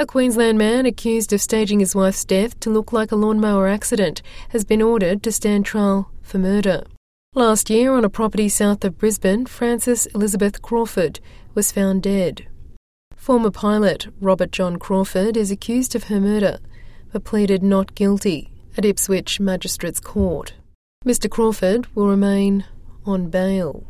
Queensland man accused of staging his wife's death to look like a lawnmower accident has been ordered to stand trial for murder. Last year, on a property south of Brisbane, Frances Elizabeth Crawford was found dead. Former pilot Robert John Crawford is accused of her murder, but pleaded not guilty at Ipswich Magistrates Court. Mr Crawford will remain on bail.